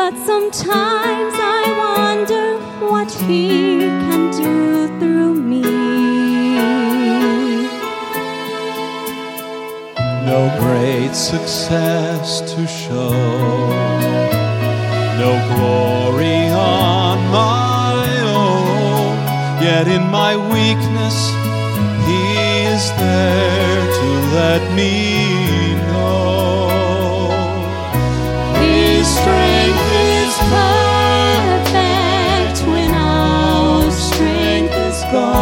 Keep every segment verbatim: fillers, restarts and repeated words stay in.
But sometimes I wonder what He can do through me. No great success to show, no glory on my own, yet in my weakness He is there to let me know. His strength is perfect when our strength is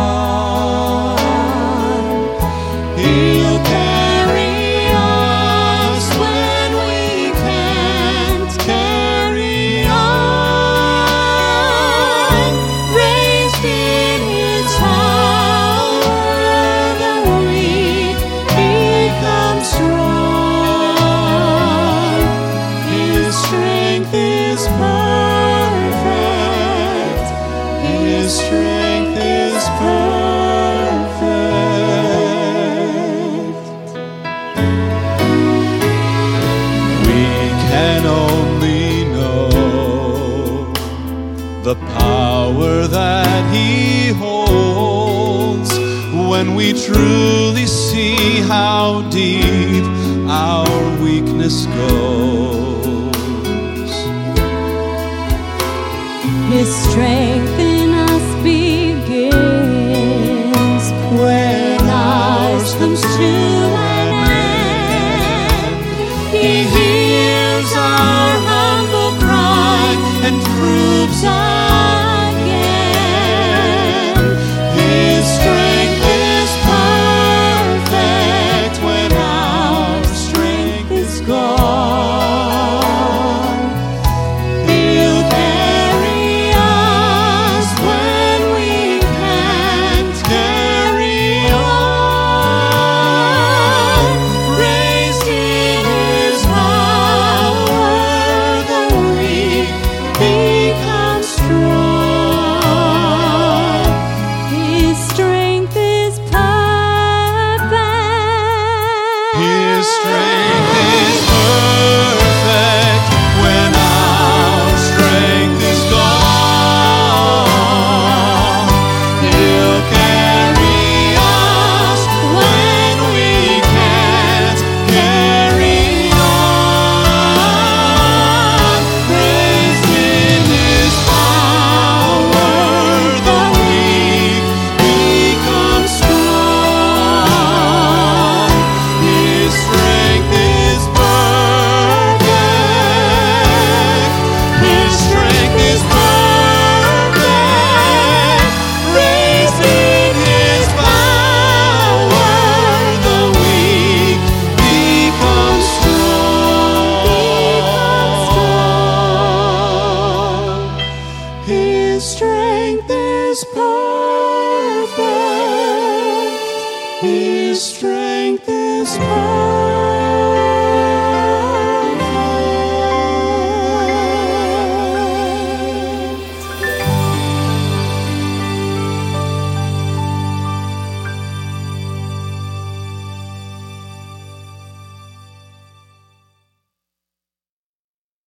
gone. He'll carry us when we can't carry on. Raised in His power, the weak become strong. His strength is perfect. His strength is perfect. We can only know the power that He holds when we truly see how deep our weakness goes. His strength